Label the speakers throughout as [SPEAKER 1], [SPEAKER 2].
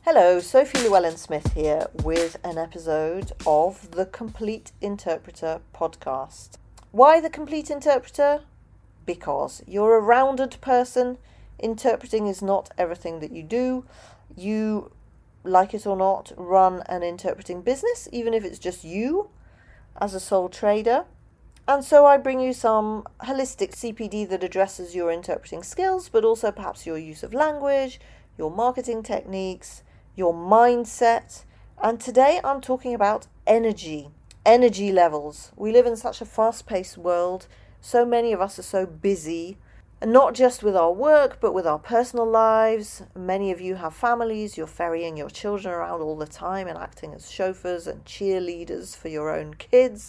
[SPEAKER 1] Hello, Sophie Llewellyn-Smith here with an episode of the Complete Interpreter podcast. Why the Complete Interpreter? Because you're a rounded person. Interpreting is not everything that you do. You, like it or not, run an interpreting business, even if it's just you as a sole trader. And so I bring you some holistic CPD that addresses your interpreting skills, but also perhaps your use of language, your marketing techniques, your mindset. And today I'm talking about energy levels. We live in such a fast-paced world. So many of us are so busy, and not just with our work, but with our personal lives. Many of you have families. You're ferrying your children around all the time and acting as chauffeurs and cheerleaders for your own kids.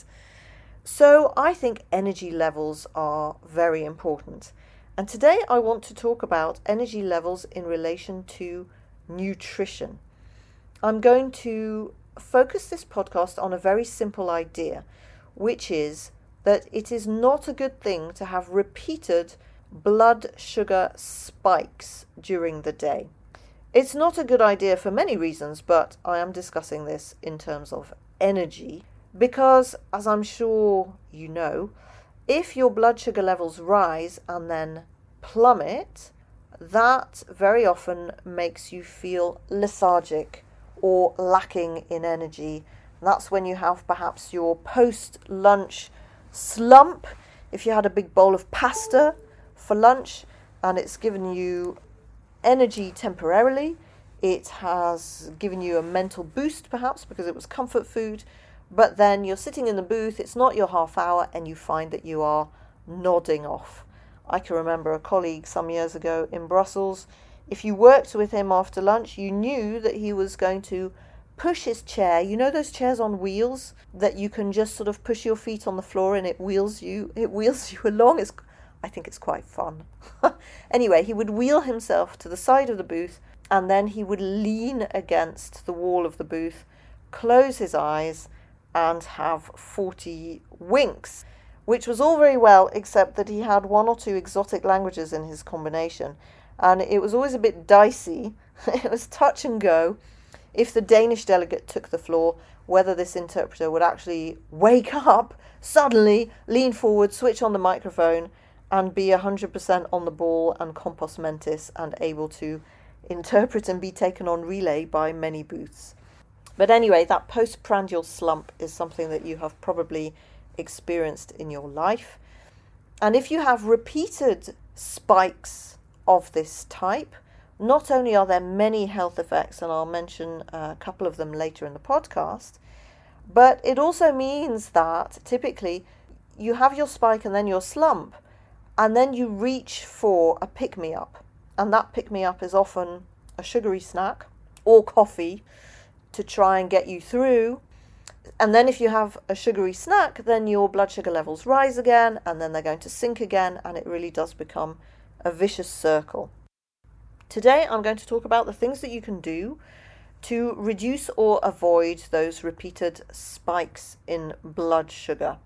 [SPEAKER 1] So I think energy levels are very important. And today I want to talk about energy levels in relation to nutrition. I'm going to focus this podcast on a very simple idea, which is that it is not a good thing to have repeated blood sugar spikes during the day. It's not a good idea for many reasons, but I am discussing this in terms of energy because, as I'm sure you know, if your blood sugar levels rise and then plummet, that very often makes you feel lethargic or lacking in energy. That's when you have perhaps your post-lunch slump. If you had a big bowl of pasta for lunch and it's given you energy temporarily, it has given you a mental boost perhaps because it was comfort food, but then you're sitting in the booth, it's not your half hour, and you find that you are nodding off. I can remember a colleague some years ago in Brussels. If you worked with him after lunch, you knew that he was going to push his chair. You know those chairs on wheels that you can just sort of push your feet on the floor and it wheels you along. I think it's quite fun. Anyway, he would wheel himself to the side of the booth and then he would lean against the wall of the booth, close his eyes and have 40 winks, which was all very well, except that he had one or two exotic languages in his combination. And it was always a bit dicey. It was touch and go. If the Danish delegate took the floor, whether this interpreter would actually wake up, suddenly lean forward, switch on the microphone, and be 100% on the ball and compos mentis and able to interpret and be taken on relay by many booths. But anyway, that postprandial slump is something that you have probably experienced in your life. And if you have repeated spikes of this type, not only are there many health effects, and I'll mention a couple of them later in the podcast, but it also means that typically you have your spike and then your slump, and then you reach for a pick-me-up. And that pick-me-up is often a sugary snack or coffee to try and get you through. And then if you have a sugary snack, then your blood sugar levels rise again, and then they're going to sink again, and it really does become a vicious circle. Today I'm going to talk about the things that you can do to reduce or avoid those repeated spikes in blood sugar.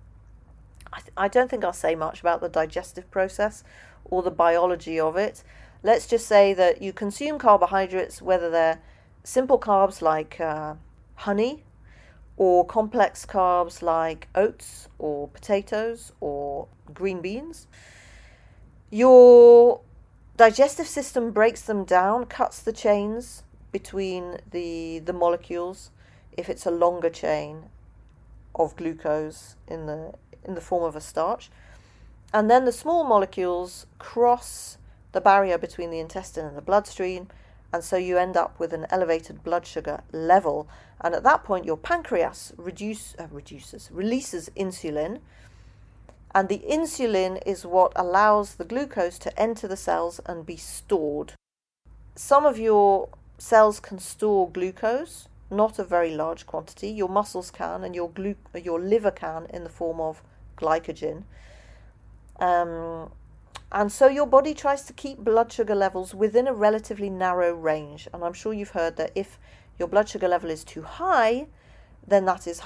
[SPEAKER 1] I don't think I'll say much about the digestive process or the biology of it. Let's just say that you consume carbohydrates, whether they're simple carbs like honey, or complex carbs like oats or potatoes or green beans. Your digestive system breaks them down, cuts the chains between the molecules if it's a longer chain of glucose in the form of a starch. And then the small molecules cross the barrier between the intestine and the bloodstream, and so you end up with an elevated blood sugar level. And at that point, your pancreas releases insulin. And the insulin is what allows the glucose to enter the cells and be stored. Some of your cells can store glucose, not a very large quantity. Your muscles can, and your liver can in the form of glycogen. And so your body tries to keep blood sugar levels within a relatively narrow range. And I'm sure you've heard that if your blood sugar level is too high, then that is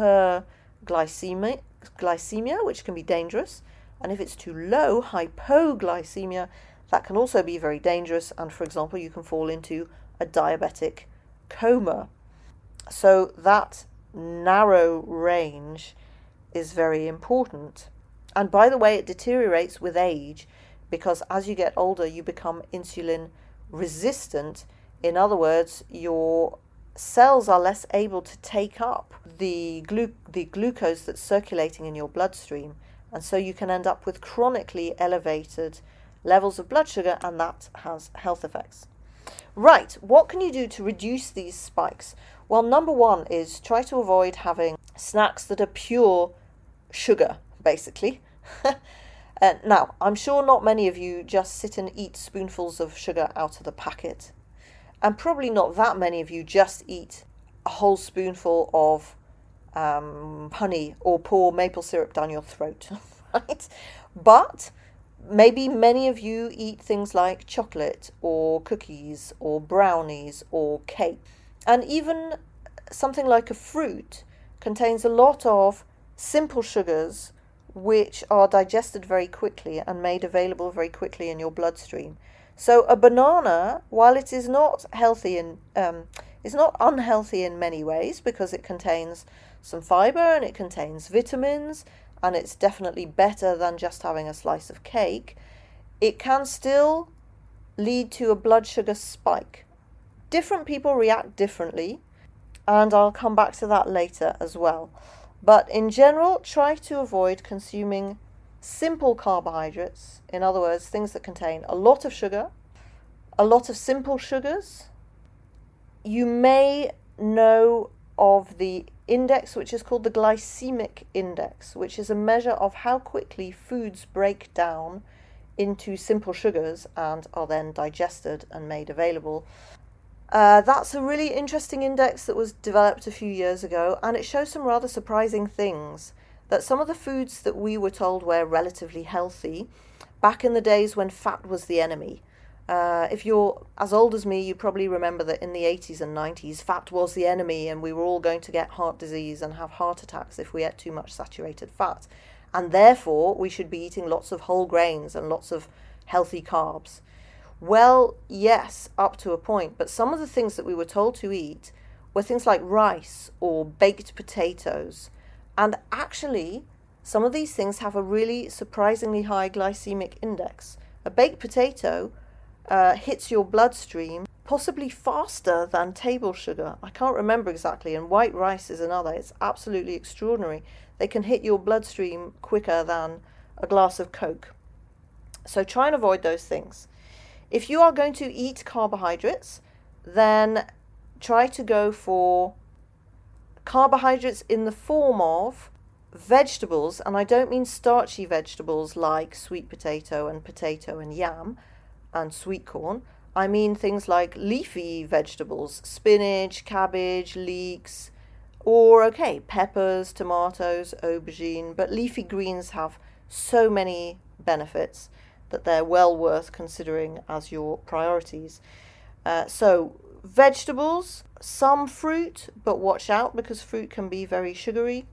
[SPEAKER 1] hyperglycemia, which can be dangerous. And if it's too low, hypoglycemia, that can also be very dangerous. And for example, you can fall into a diabetic coma. So that narrow range is very important. And by the way, it deteriorates with age, because as you get older, you become insulin resistant. In other words, your cells are less able to take up the glucose that's circulating in your bloodstream. And so you can end up with chronically elevated levels of blood sugar, and that has health effects. Right, what can you do to reduce these spikes? Well, number one is try to avoid having snacks that are pure sugar, basically. Now, I'm sure not many of you just sit and eat spoonfuls of sugar out of the packet. And probably not that many of you just eat a whole spoonful of honey or pour maple syrup down your throat, right? But maybe many of you eat things like chocolate or cookies or brownies or cake. And even something like a fruit contains a lot of simple sugars which are digested very quickly and made available very quickly in your bloodstream. So a banana, while it is not healthy is not unhealthy in many ways, because it contains some fiber and it contains vitamins, and it's definitely better than just having a slice of cake, it can still lead to a blood sugar spike. Different people react differently, and I'll come back to that later as well. But in general, try to avoid consuming simple carbohydrates, in other words, things that contain a lot of sugar, a lot of simple sugars. You may know of the index, which is called the glycemic index, which is a measure of how quickly foods break down into simple sugars and are then digested and made available. That's a really interesting index that was developed a few years ago, and it shows some rather surprising things. That some of the foods that we were told were relatively healthy back in the days when fat was the enemy. If you're as old as me, you probably remember that in the 80s and 90s, fat was the enemy, and we were all going to get heart disease and have heart attacks if we ate too much saturated fat. And therefore, we should be eating lots of whole grains and lots of healthy carbs. Well, yes, up to a point, but some of the things that we were told to eat were things like rice or baked potatoes. And actually, some of these things have a really surprisingly high glycemic index. A baked potato hits your bloodstream possibly faster than table sugar. I can't remember exactly, and white rice is another. It's absolutely extraordinary. They can hit your bloodstream quicker than a glass of Coke. So try and avoid those things. If you are going to eat carbohydrates, then try to go for carbohydrates in the form of vegetables, and I don't mean starchy vegetables like sweet potato and yam and sweet corn. I mean things like leafy vegetables, spinach, cabbage, leeks, or peppers, tomatoes, aubergine, but leafy greens have so many benefits that they're well worth considering as your priorities. So vegetables, some fruit, but watch out because fruit can be very sugary.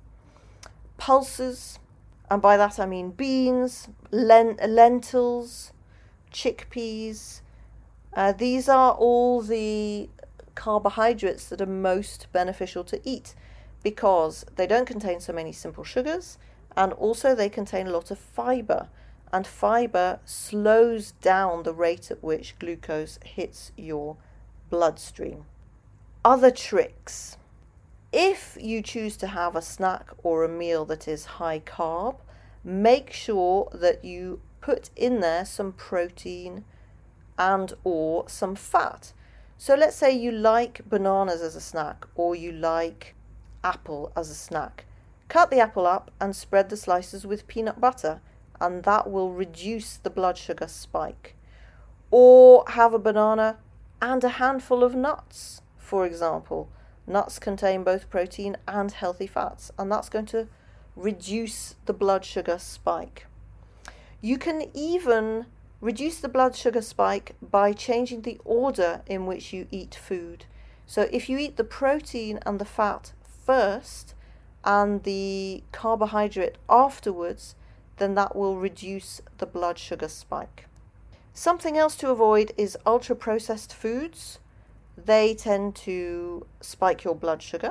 [SPEAKER 1] Pulses, and by that I mean beans, lentils, chickpeas. These are all the carbohydrates that are most beneficial to eat because they don't contain so many simple sugars, and also they contain a lot of fiber. And fiber slows down the rate at which glucose hits your bloodstream. Other tricks. If you choose to have a snack or a meal that is high carb, make sure that you put in there some protein and or some fat. So let's say you like bananas as a snack, or you like apple as a snack. Cut the apple up and spread the slices with peanut butter, and that will reduce the blood sugar spike. Or have a banana and a handful of nuts, for example. Nuts contain both protein and healthy fats, and that's going to reduce the blood sugar spike. You can even reduce the blood sugar spike by changing the order in which you eat food. So if you eat the protein and the fat first and the carbohydrate afterwards, then that will reduce the blood sugar spike. Something else to avoid is ultra-processed foods. they tend to spike your blood sugar.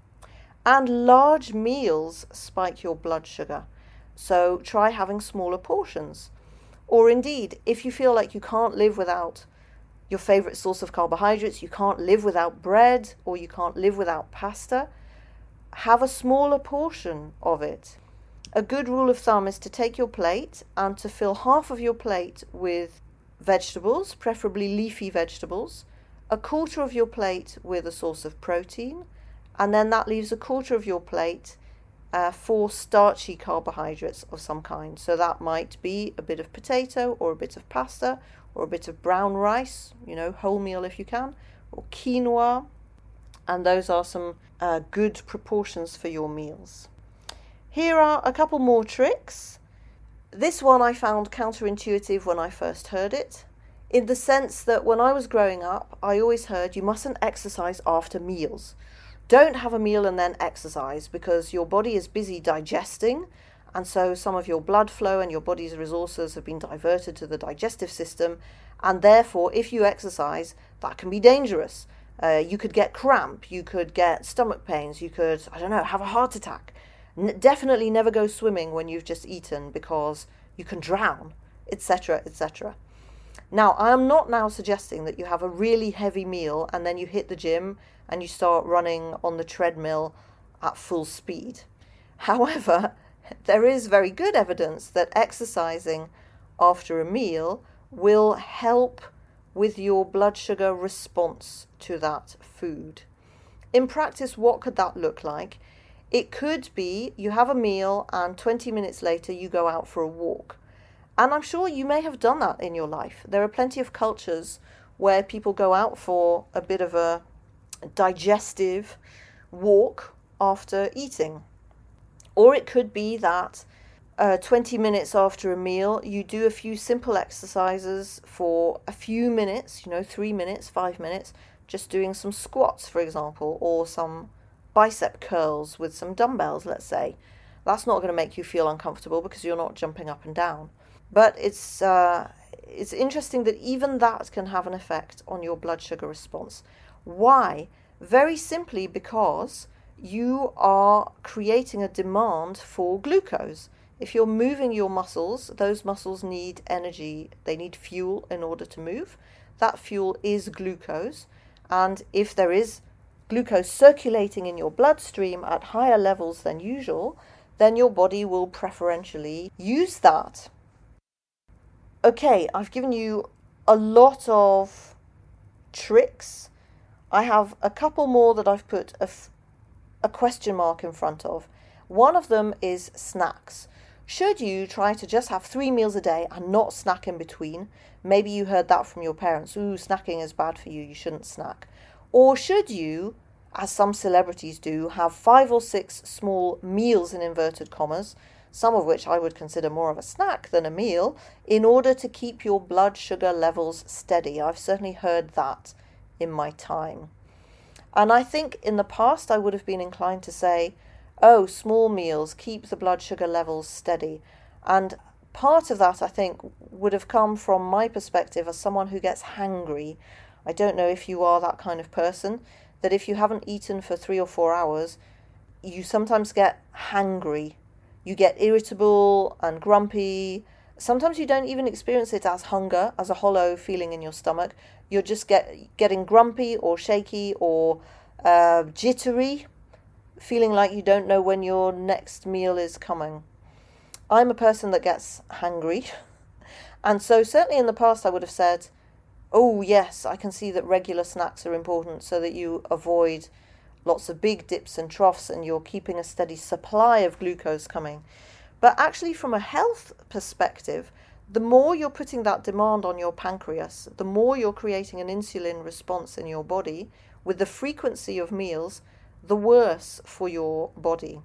[SPEAKER 1] And large meals spike your blood sugar. So try having smaller portions. Or indeed, if you feel like you can't live without your favorite source of carbohydrates, you can't live without bread, or you can't live without pasta, have a smaller portion of it. A good rule of thumb is to take your plate and to fill half of your plate with vegetables, preferably leafy vegetables, a quarter of your plate with a source of protein, and then that leaves a quarter of your plate for starchy carbohydrates of some kind. So that might be a bit of potato or a bit of pasta or a bit of brown rice, wholemeal if you can, or quinoa. And those are some good proportions for your meals. Here are a couple more tricks. This one I found counterintuitive when I first heard it, in the sense that when I was growing up, I always heard you mustn't exercise after meals. Don't have a meal and then exercise, because your body is busy digesting, and so some of your blood flow and your body's resources have been diverted to the digestive system, and therefore if you exercise, that can be dangerous. You could get cramp, you could get stomach pains, you could, have a heart attack. Definitely never go swimming when you've just eaten, because you can drown, etc., etc. Now, I am not now suggesting that you have a really heavy meal and then you hit the gym and you start running on the treadmill at full speed. However, there is very good evidence that exercising after a meal will help with your blood sugar response to that food. In practice, what could that look like? It could be you have a meal and 20 minutes later you go out for a walk. And I'm sure you may have done that in your life. There are plenty of cultures where people go out for a bit of a digestive walk after eating. Or it could be that 20 minutes after a meal, you do a few simple exercises for a few minutes, 3 minutes, 5 minutes, just doing some squats, for example, or some bicep curls with some dumbbells, let's say. That's not going to make you feel uncomfortable because you're not jumping up and down. But it's interesting that even that can have an effect on your blood sugar response. Why? Very simply because you are creating a demand for glucose. If you're moving your muscles, those muscles need energy. They need fuel in order to move. That fuel is glucose. And if there is glucose circulating in your bloodstream at higher levels than usual, then your body will preferentially use that. Okay, I've given you a lot of tricks. I have a couple more that I've put a question mark in front of. One of them is snacks. Should you try to just have 3 meals a day and not snack in between? Maybe you heard that from your parents. Ooh, snacking is bad for you, you shouldn't snack. Or should you, as some celebrities do, have 5 or 6 small meals in inverted commas, some of which I would consider more of a snack than a meal, in order to keep your blood sugar levels steady? I've certainly heard that in my time. And I think in the past I would have been inclined to say, oh, small meals keep the blood sugar levels steady. And part of that, I think, would have come from my perspective as someone who gets hangry. I don't know if you are that kind of person, that if you haven't eaten for 3 or 4 hours, you sometimes get hangry. You get irritable and grumpy. Sometimes you don't even experience it as hunger, as a hollow feeling in your stomach. You're just getting grumpy or shaky or jittery, feeling like you don't know when your next meal is coming. I'm a person that gets hangry. And so certainly in the past I would have said, oh yes, I can see that regular snacks are important so that you avoid lots of big dips and troughs and you're keeping a steady supply of glucose coming. But actually from a health perspective, the more you're putting that demand on your pancreas, the more you're creating an insulin response in your body with the frequency of meals, the worse for your body.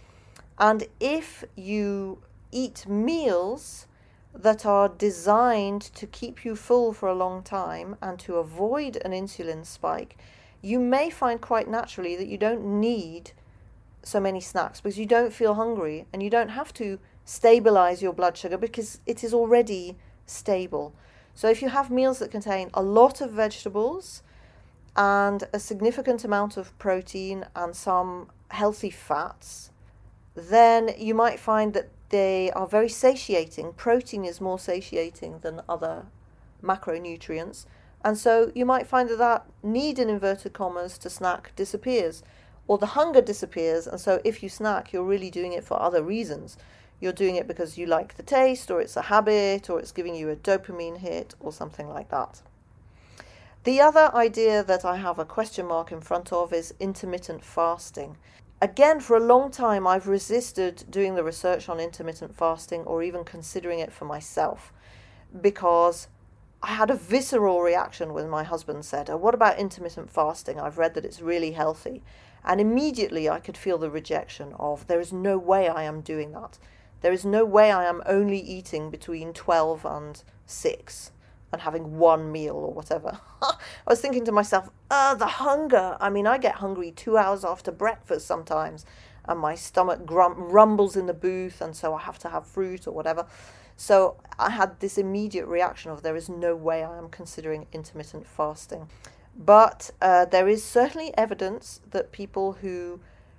[SPEAKER 1] And if you eat meals that are designed to keep you full for a long time and to avoid an insulin spike, you may find quite naturally that you don't need so many snacks because you don't feel hungry and you don't have to stabilize your blood sugar because it is already stable. So if you have meals that contain a lot of vegetables and a significant amount of protein and some healthy fats, then you might find that they are very satiating. Protein is more satiating than other macronutrients, and so you might find that need, in inverted commas, to snack disappears, or the hunger disappears, and so if you snack, you're really doing it for other reasons. You're doing it because you like the taste, or it's a habit, or it's giving you a dopamine hit, or something like that. The other idea that I have a question mark in front of is intermittent fasting. Again, for a long time, I've resisted doing the research on intermittent fasting or even considering it for myself, because I had a visceral reaction when my husband said, "Oh, what about intermittent fasting? I've read that it's really healthy." And immediately I could feel the rejection of, there is no way I am doing that. There is no way I am only eating between 12 and 6 and having one meal or whatever. I was thinking to myself, the hunger. I mean, I get hungry 2 hours after breakfast sometimes, and my stomach rumbles in the booth, and so I have to have fruit or whatever. So I had this immediate reaction of, there is no way I am considering intermittent fasting. But there is certainly evidence that people who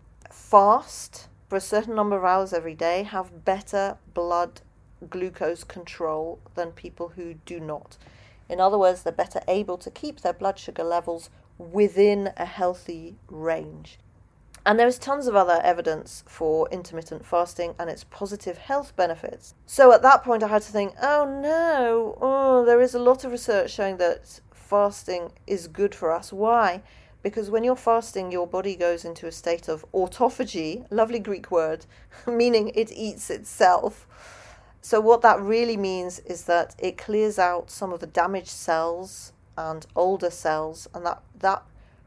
[SPEAKER 1] fast for a certain number of hours every day have better blood glucose control than people who do not. In other words, they're better able to keep their blood sugar levels within a healthy range. And there is tons of other evidence for intermittent fasting and its positive health benefits. So at that point I had to think, there is a lot of research showing that fasting is good for us. Why? Because when you're fasting, your body goes into a state of autophagy, lovely Greek word, meaning it eats itself. So what that really means is that it clears out some of the damaged cells and older cells, and that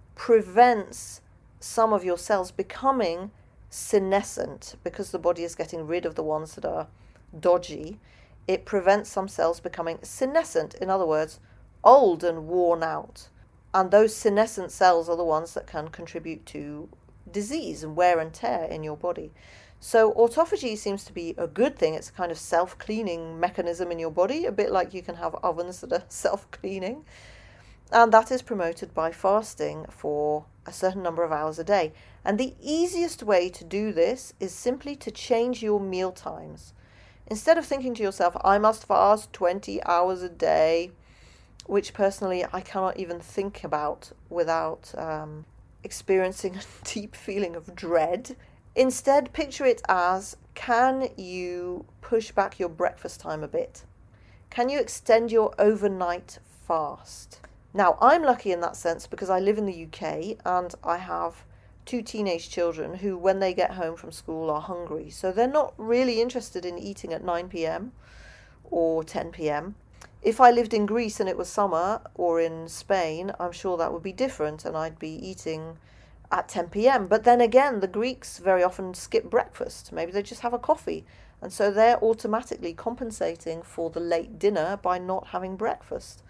[SPEAKER 1] prevents some of your cells becoming senescent, because the body is getting rid of the ones that are dodgy. It prevents some cells becoming senescent, in other words, old and worn out. And those senescent cells are the ones that can contribute to disease and wear and tear in your body. So autophagy seems to be a good thing. It's a kind of self-cleaning mechanism in your body, a bit like you can have ovens that are self-cleaning. And that is promoted by fasting for a certain number of hours a day. And the easiest way to do this is simply to change your meal times. Instead of thinking to yourself, I must fast 20 hours a day, which personally I cannot even think about without experiencing a deep feeling of dread. Instead, picture it as, can you push back your breakfast time a bit? Can you extend your overnight fast? Now, I'm lucky in that sense because I live in the UK and I have 2 teenage children who, when they get home from school, are hungry. So they're not really interested in eating at 9 p.m. or 10 p.m. If I lived in Greece and it was summer, or in Spain, I'm sure that would be different and I'd be eating at 10 p.m. But then again, the Greeks very often skip breakfast. Maybe they just have a coffee. And so they're automatically compensating for the late dinner by not having breakfast.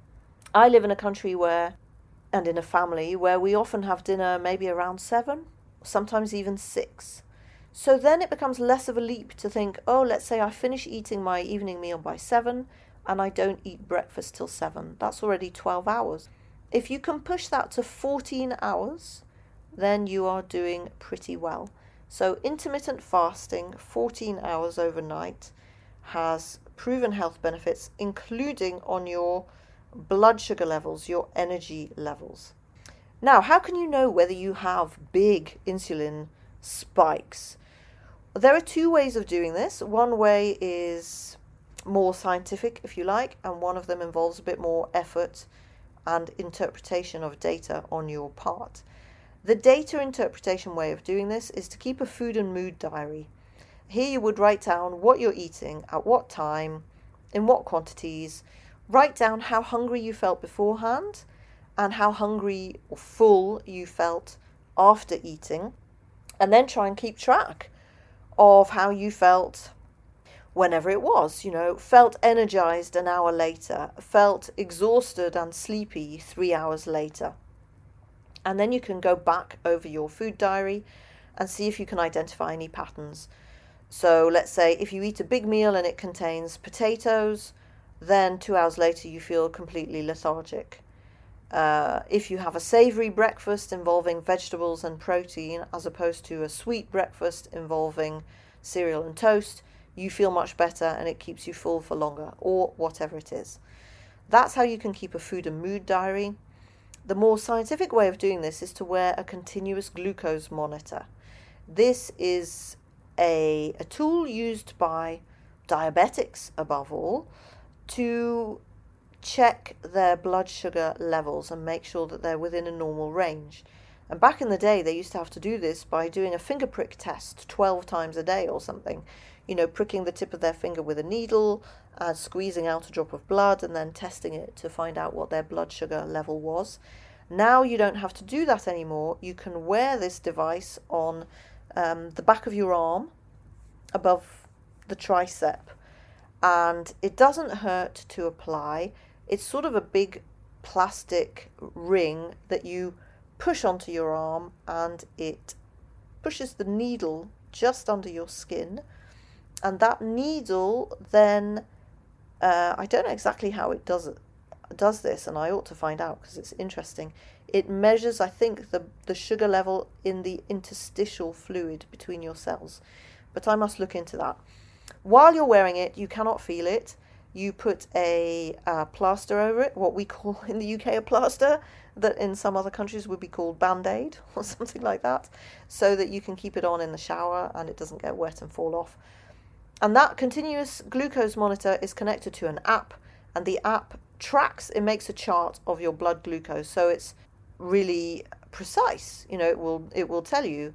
[SPEAKER 1] I live in a country and in a family where we often have dinner maybe around 7, sometimes even 6. So then it becomes less of a leap to think, let's say I finish eating my evening meal by 7 and I don't eat breakfast till 7. That's already 12 hours. If you can push that to 14 hours, then you are doing pretty well. So intermittent fasting, 14 hours overnight, has proven health benefits, including on your blood sugar levels, your energy levels. Now, how can you know whether you have big insulin spikes? There are 2 ways of doing this. One way is more scientific, if you like, and one of them involves a bit more effort and interpretation of data on your part. The data interpretation way of doing this is to keep a food and mood diary. Here you would write down what you're eating, at what time, in what quantities. Write down how hungry you felt beforehand and how hungry or full you felt after eating, and then try and keep track of how you felt whenever it was. Felt energized an hour later, felt exhausted and sleepy 3 hours later. And then you can go back over your food diary and see if you can identify any patterns. So let's say if you eat a big meal and it contains potatoes, then 2 hours later you feel completely lethargic. If you have a savoury breakfast involving vegetables and protein, as opposed to a sweet breakfast involving cereal and toast, you feel much better and it keeps you full for longer, or whatever it is. That's how you can keep a food and mood diary. The more scientific way of doing this is to wear a continuous glucose monitor. This is a tool used by diabetics, above all, to check their blood sugar levels and make sure that they're within a normal range. And back in the day, they used to have to do this by doing a finger prick test 12 times a day or something. Pricking the tip of their finger with a needle and squeezing out a drop of blood and then testing it to find out what their blood sugar level was. Now you don't have to do that anymore. You can wear this device on the back of your arm above the tricep, and it doesn't hurt to apply. It's sort of a big plastic ring that you push onto your arm, and it pushes the needle just under your skin. And that needle then, I don't know exactly how it does this, and I ought to find out because it's interesting. It measures, I think, the sugar level in the interstitial fluid between your cells. But I must look into that. While you're wearing it, you cannot feel it. You put a plaster over it, what we call in the UK a plaster, that in some other countries would be called Band-Aid or something like that, so that you can keep it on in the shower and it doesn't get wet and fall off. And that continuous glucose monitor is connected to an app, and the app it makes a chart of your blood glucose, so it's really precise. It will tell you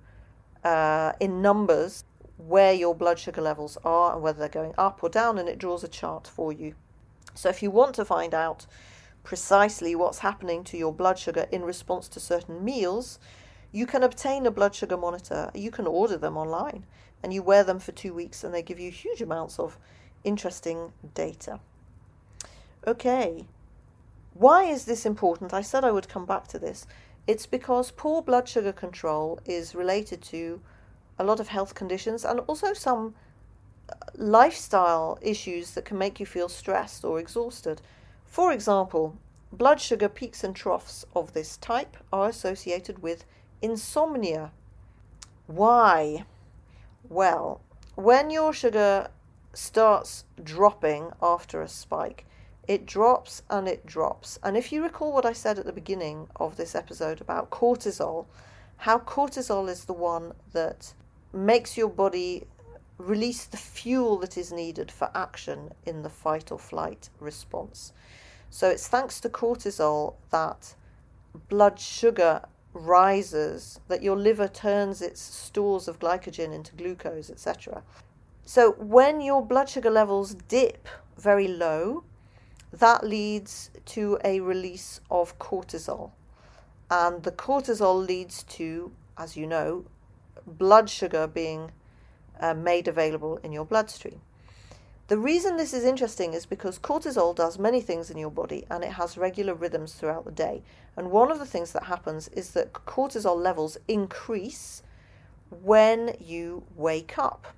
[SPEAKER 1] in numbers where your blood sugar levels are and whether they're going up or down, and it draws a chart for you. So if you want to find out precisely what's happening to your blood sugar in response to certain meals, you can obtain a blood sugar monitor. You can order them online, and you wear them for 2 weeks, and they give you huge amounts of interesting data. Okay, why is this important? I said I would come back to this. It's because poor blood sugar control is related to a lot of health conditions and also some lifestyle issues that can make you feel stressed or exhausted. For example, blood sugar peaks and troughs of this type are associated with insomnia. Why? Well, when your sugar starts dropping after a spike, it drops and it drops. And if you recall what I said at the beginning of this episode about cortisol, how cortisol is the one that makes your body release the fuel that is needed for action in the fight or flight response. So it's thanks to cortisol that blood sugar rises, that your liver turns its stores of glycogen into glucose, etc. So when your blood sugar levels dip very low, that leads to a release of cortisol. And the cortisol leads to, as you know, blood sugar being made available in your bloodstream. The reason this is interesting is because cortisol does many things in your body, and it has regular rhythms throughout the day. And one of the things that happens is that cortisol levels increase when you wake up.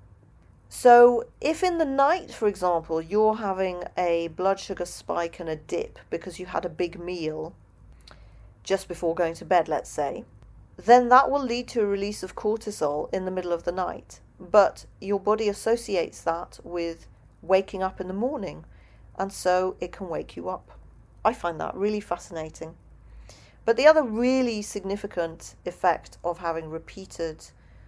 [SPEAKER 1] So if in the night, for example, you're having a blood sugar spike and a dip because you had a big meal just before going to bed, let's say, then that will lead to a release of cortisol in the middle of the night. But your body associates that with waking up in the morning, and so it can wake you up. I find that really fascinating. But the other really significant effect of having repeated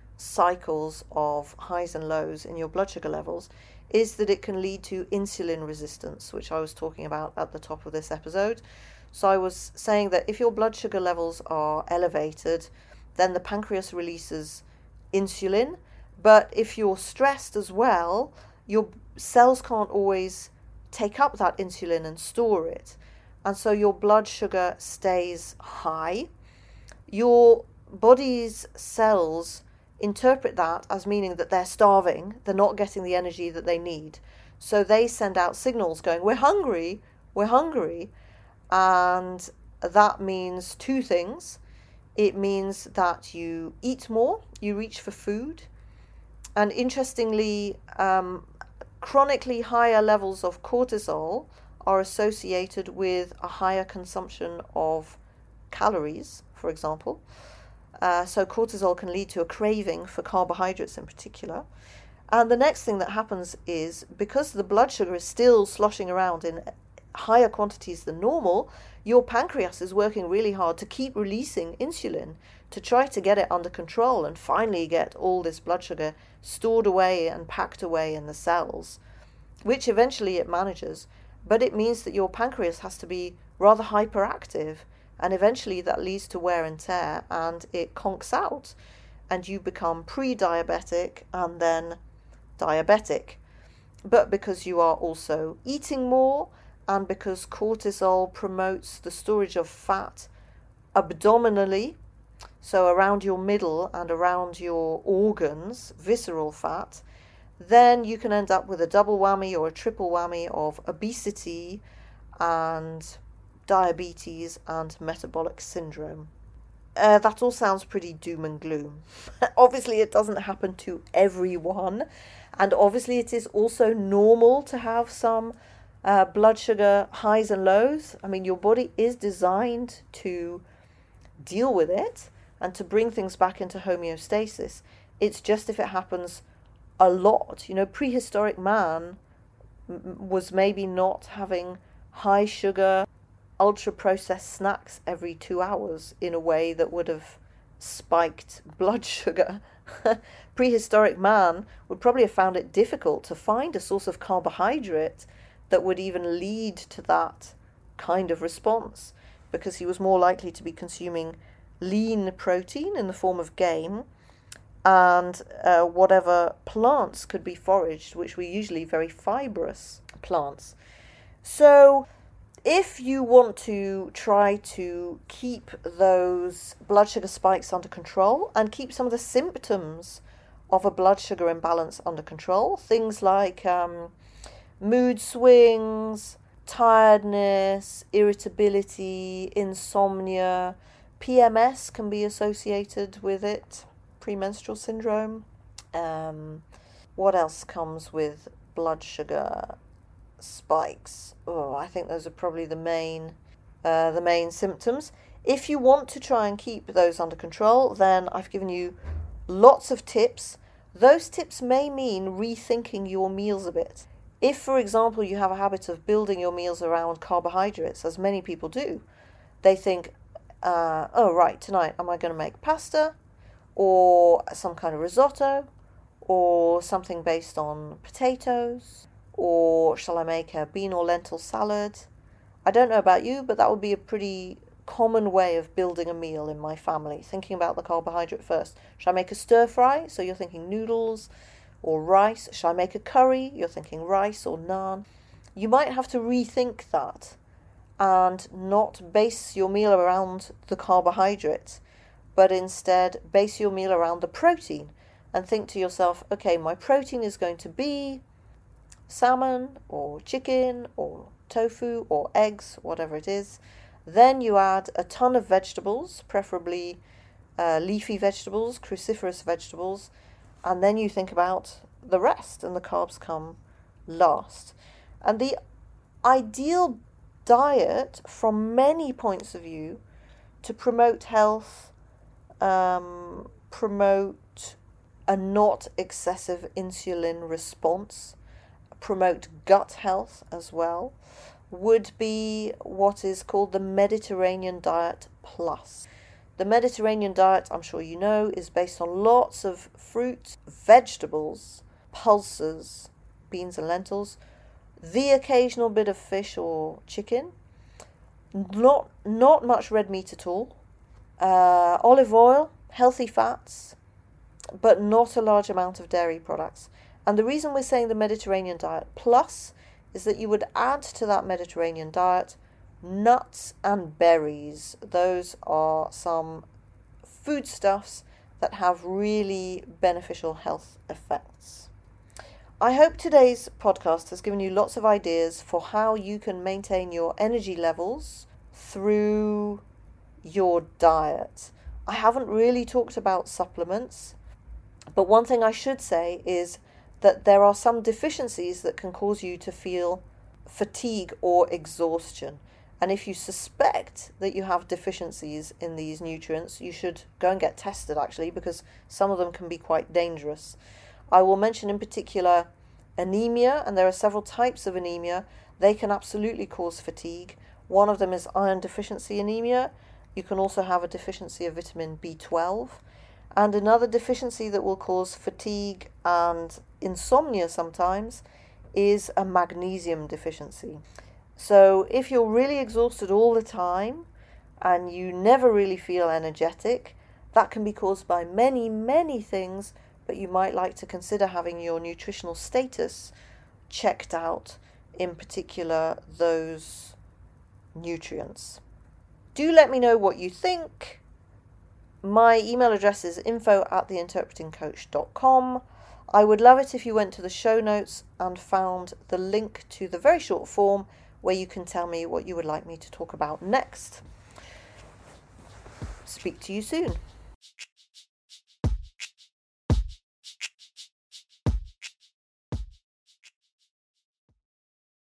[SPEAKER 1] cycles of highs and lows in your blood sugar levels is that it can lead to insulin resistance, which I was talking about at the top of this episode. So I was saying that if your blood sugar levels are elevated, then the pancreas releases insulin. But if you're stressed as well, your cells can't always take up that insulin and store it. And so your blood sugar stays high. Your body's cells interpret that as meaning that they're starving, they're not getting the energy that they need. So they send out signals going, we're hungry. And that means two things. It means that you eat more, you reach for food. And interestingly, chronically higher levels of cortisol are associated with a higher consumption of calories, for example. So cortisol can lead to a craving for carbohydrates in particular. And the next thing that happens is, because the blood sugar is still sloshing around in higher quantities than normal, your pancreas is working really hard to keep releasing insulin to try to get it under control and finally get all this blood sugar stored away and packed away in the cells, which eventually it manages. But it means that your pancreas has to be rather hyperactive, and eventually that leads to wear and tear, and it conks out, and you become pre-diabetic and then diabetic. But because you are also eating more, and because cortisol promotes the storage of fat abdominally, so around your middle and around your organs, visceral fat, then you can end up with a double whammy or a triple whammy of obesity and diabetes and metabolic syndrome. That all sounds pretty doom and gloom. Obviously, it doesn't happen to everyone, and obviously it is also normal to have some blood sugar highs and lows. I mean, your body is designed to deal with it and to bring things back into homeostasis. It's just if it happens a lot. Prehistoric man was maybe not having high sugar, ultra processed snacks every 2 hours in a way that would have spiked blood sugar. Prehistoric man would probably have found it difficult to find a source of carbohydrate that would even lead to that kind of response, because he was more likely to be consuming lean protein in the form of game and whatever plants could be foraged, which were usually very fibrous plants. So if you want to try to keep those blood sugar spikes under control and keep some of the symptoms of a blood sugar imbalance under control, things like mood swings, tiredness, irritability, insomnia, PMS can be associated with it, premenstrual syndrome. What else comes with blood sugar spikes? I think those are probably the main symptoms. If you want to try and keep those under control, then I've given you lots of tips. Those tips may mean rethinking your meals a bit. If, for example, you have a habit of building your meals around carbohydrates, as many people do, they think, right, tonight am I going to make pasta or some kind of risotto or something based on potatoes, or shall I make a bean or lentil salad? I don't know about you, but that would be a pretty common way of building a meal in my family, thinking about the carbohydrate first. Shall I make a stir fry? So you're thinking noodles or rice. Shall I make a curry? You're thinking rice or naan. You might have to rethink that and not base your meal around the carbohydrates, but instead base your meal around the protein and think to yourself, okay, my protein is going to be salmon or chicken or tofu or eggs, whatever it is. Then you add a ton of vegetables, preferably leafy vegetables, cruciferous vegetables, and then you think about the rest, and the carbs come last. And the ideal diet from many points of view to promote health, promote a not excessive insulin response, promote gut health as well, would be what is called the Mediterranean Diet Plus. The Mediterranean diet, I'm sure you know, is based on lots of fruits, vegetables, pulses, beans and lentils, the occasional bit of fish or chicken, not much red meat at all, olive oil, healthy fats, but not a large amount of dairy products. And the reason we're saying the Mediterranean Diet Plus is that you would add to that Mediterranean diet nuts and berries. Those are some foodstuffs that have really beneficial health effects. I hope today's podcast has given you lots of ideas for how you can maintain your energy levels through your diet. I haven't really talked about supplements, but one thing I should say is that there are some deficiencies that can cause you to feel fatigue or exhaustion. And if you suspect that you have deficiencies in these nutrients, you should go and get tested actually, because some of them can be quite dangerous. I will mention in particular anemia, and there are several types of anemia. They can absolutely cause fatigue. One of them is iron deficiency anemia. You can also have a deficiency of vitamin B12. And another deficiency that will cause fatigue and insomnia sometimes is a magnesium deficiency. So if you're really exhausted all the time and you never really feel energetic, that can be caused by many, many things, but you might like to consider having your nutritional status checked out, in particular those nutrients. Do let me know what you think. My email address is info@theinterpretingcoach.com. I would love it if you went to the show notes and found the link to the very short form where you can tell me what you would like me to talk about next. Speak to you soon.